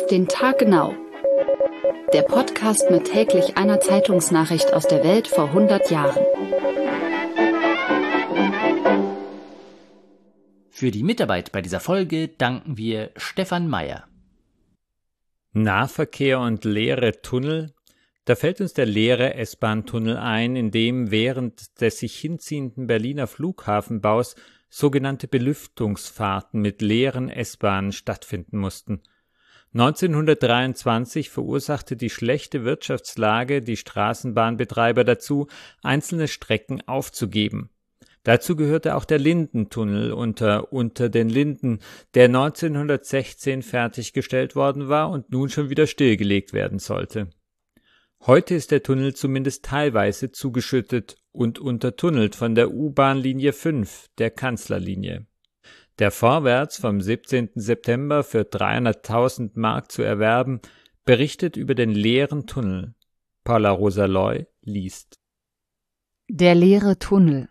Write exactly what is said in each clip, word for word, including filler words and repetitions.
den Tag genau. Der Podcast mit täglich einer Zeitungsnachricht aus der Welt vor hundert Jahren. Für die Mitarbeit bei dieser Folge danken wir Stefan Meyer. Nahverkehr und leere Tunnel. Da fällt uns der leere S-Bahn-Tunnel ein, in dem während des sich hinziehenden Berliner Flughafenbaus sogenannte Belüftungsfahrten mit leeren S-Bahnen stattfinden mussten. neunzehnhundertdreiundzwanzig verursachte die schlechte Wirtschaftslage die Straßenbahnbetreiber dazu, einzelne Strecken aufzugeben. Dazu gehörte auch der Lindentunnel unter Unter den Linden, der neunzehnhundertsechzehn fertiggestellt worden war und nun schon wieder stillgelegt werden sollte. Heute ist der Tunnel zumindest teilweise zugeschüttet und untertunnelt von der U-Bahn-Linie fünf, der Kanzlerlinie. Der Vorwärts vom siebzehnten September für dreihunderttausend Mark zu erwerben, berichtet über den leeren Tunnel. Paula Rosa Loy liest. Der leere Tunnel.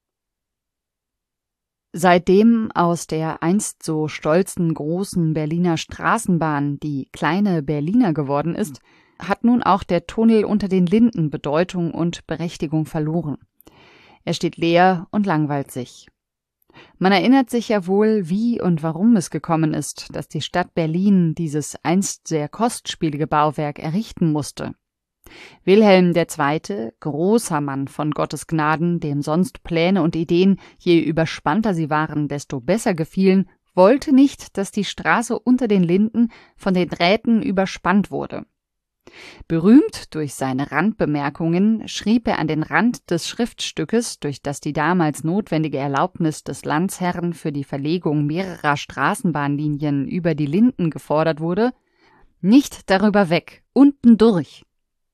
Seitdem aus der einst so stolzen großen Berliner Straßenbahn die kleine Berliner geworden ist, hat nun auch der Tunnel unter den Linden Bedeutung und Berechtigung verloren. Er steht leer und langweilt sich. Man erinnert sich ja wohl, wie und warum es gekommen ist, dass die Stadt Berlin dieses einst sehr kostspielige Bauwerk errichten musste. Wilhelm der Zweite., großer Mann von Gottes Gnaden, dem sonst Pläne und Ideen, je überspannter sie waren, desto besser gefielen, wollte nicht, dass die Straße unter den Linden von den Drähten überspannt wurde. Berühmt durch seine Randbemerkungen schrieb er an den Rand des Schriftstückes, durch das die damals notwendige Erlaubnis des Landesherrn für die Verlegung mehrerer Straßenbahnlinien über die Linden gefordert wurde, nicht darüber weg, unten durch.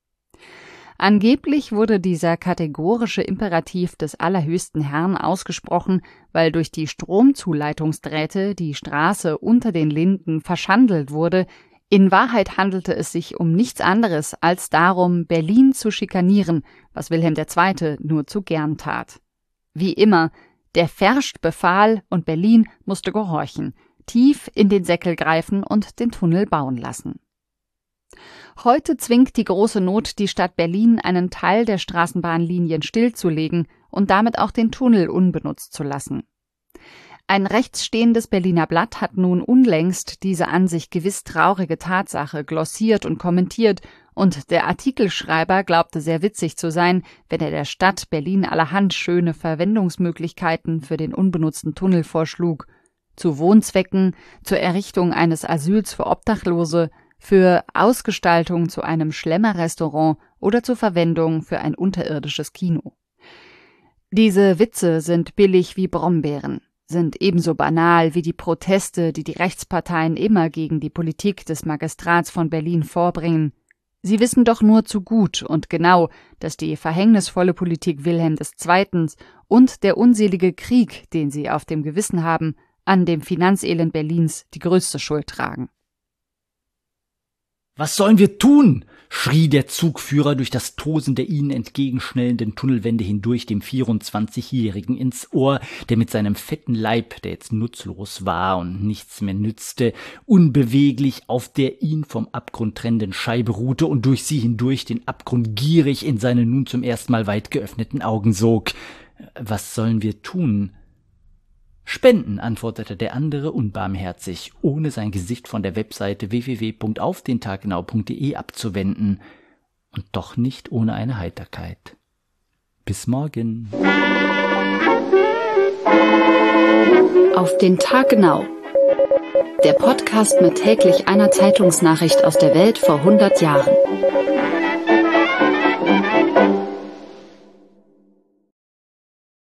Angeblich wurde dieser kategorische Imperativ des allerhöchsten Herrn ausgesprochen, weil durch die Stromzuleitungsdrähte die Straße unter den Linden verschandelt wurde. In Wahrheit handelte es sich um nichts anderes als darum, Berlin zu schikanieren, was Wilhelm der Zweite. Nur zu gern tat. Wie immer, der Ferscht befahl und Berlin musste gehorchen, tief in den Säckel greifen und den Tunnel bauen lassen. Heute zwingt die große Not die Stadt Berlin, einen Teil der Straßenbahnlinien stillzulegen und damit auch den Tunnel unbenutzt zu lassen. Ein rechtsstehendes Berliner Blatt hat nun unlängst diese an sich gewiss traurige Tatsache glossiert und kommentiert, und der Artikelschreiber glaubte sehr witzig zu sein, wenn er der Stadt Berlin allerhand schöne Verwendungsmöglichkeiten für den unbenutzten Tunnel vorschlug, zu Wohnzwecken, zur Errichtung eines Asyls für Obdachlose, für Ausgestaltung zu einem Schlemmerrestaurant oder zur Verwendung für ein unterirdisches Kino. Diese Witze sind billig wie Brombeeren, sind ebenso banal wie die Proteste, die die Rechtsparteien immer gegen die Politik des Magistrats von Berlin vorbringen. Sie wissen doch nur zu gut und genau, dass die verhängnisvolle Politik Wilhelm des Zweiten. Und der unselige Krieg, den sie auf dem Gewissen haben, an dem Finanzelend Berlins die größte Schuld tragen. Was sollen wir tun? Schrie der Zugführer durch das Tosen der ihnen entgegenschnellenden Tunnelwände hindurch dem vierundzwanzigjährigen ins Ohr, der mit seinem fetten Leib, der jetzt nutzlos war und nichts mehr nützte, unbeweglich auf der ihn vom Abgrund trennenden Scheibe ruhte und durch sie hindurch den Abgrund gierig in seine nun zum ersten Mal weit geöffneten Augen sog. Was sollen wir tun? Spenden, antwortete der andere unbarmherzig, ohne sein Gesicht von der Webseite w w w punkt auf den tag genau punkt de abzuwenden. Und doch nicht ohne eine Heiterkeit. Bis morgen. Auf den Tag genau. Der Podcast mit täglich einer Zeitungsnachricht aus der Welt vor hundert Jahren.